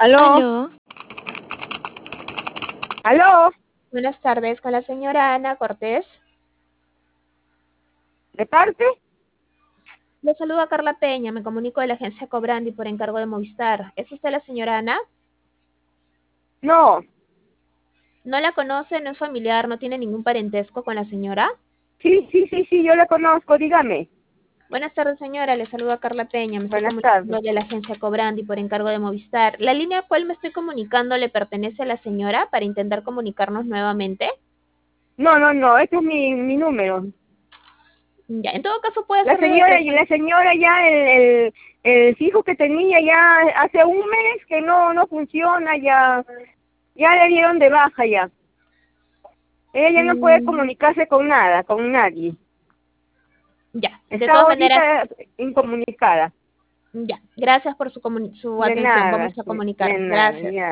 Aló, Aló, aló, buenas tardes con la señora Ana Cortés. ¿de parte? Le saluda Carla Peña, me comunico de la agencia Cobrandi por encargo de Movistar. ¿Es usted la señora Ana? No, ¿No la conoce, no es familiar, no tiene ningún parentesco con la señora? sí, yo la conozco, dígame. Buenas tardes señora, le saluda Carla Peña, me estoy Buenas tardes. comunicando de la agencia Cobrandi por encargo de Movistar. ¿La línea a cual me estoy comunicando le pertenece a la señora para intentar comunicarnos nuevamente? No, este es mi número. Ya, en todo caso puede La ser señora, la señora ya, el fijo que tenía ya hace un mes que no funciona, ya le dieron de baja ya. Ella ya no puede Mm, comunicarse con nada, con nadie. ya, de Está todas maneras, ahorita incomunicada. ya, gracias por su De atención. nada, Vamos a de comunicarnos. nada, Gracias. ya.